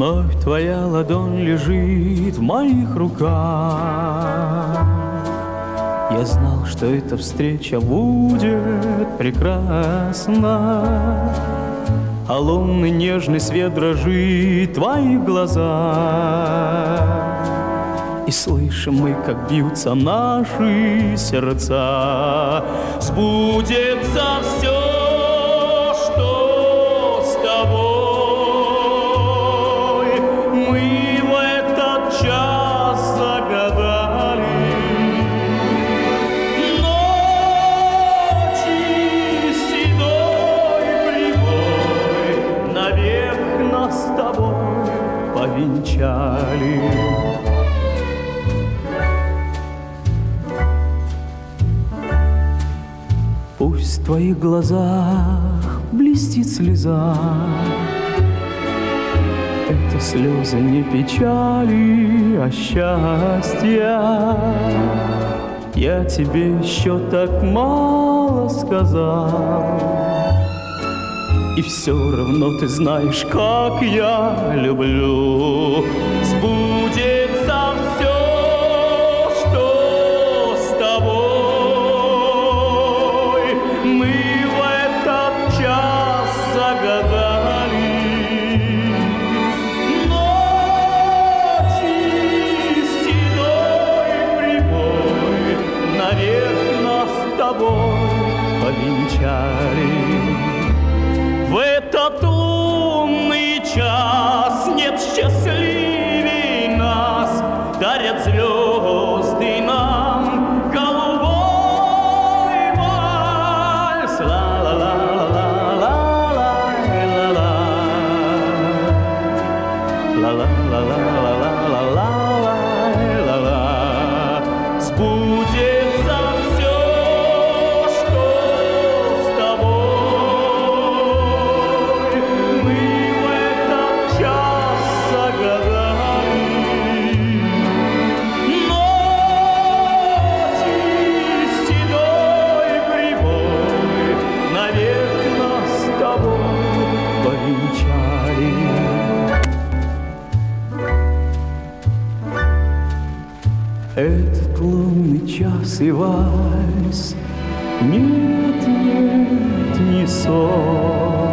Вновь твоя ладонь лежит в моих руках. Я знал, что эта встреча будет прекрасна, а лунный нежный свет дрожит в твоих глазах. И слышим мы, как бьются наши сердца. Сбудется все, что с тобой мы в этот час загадали. Ночи седой прибой навек нас с тобой повенчали. Пусть в твоих глазах блестит слеза, это слезы не печали, а счастья. Я тебе еще так мало сказал, и все равно ты знаешь, как я люблю. Сбудется все, в этот лунный час нет счастливей нас, дарят звезды нам голубой вальс. Ла-ла-ла-ла-ла-ла-ла-ла, ла-ла-ла-ла-ла-ла-ла-ла. Сбудется все, этот лунный час и вальс. Нет, нет, не сон.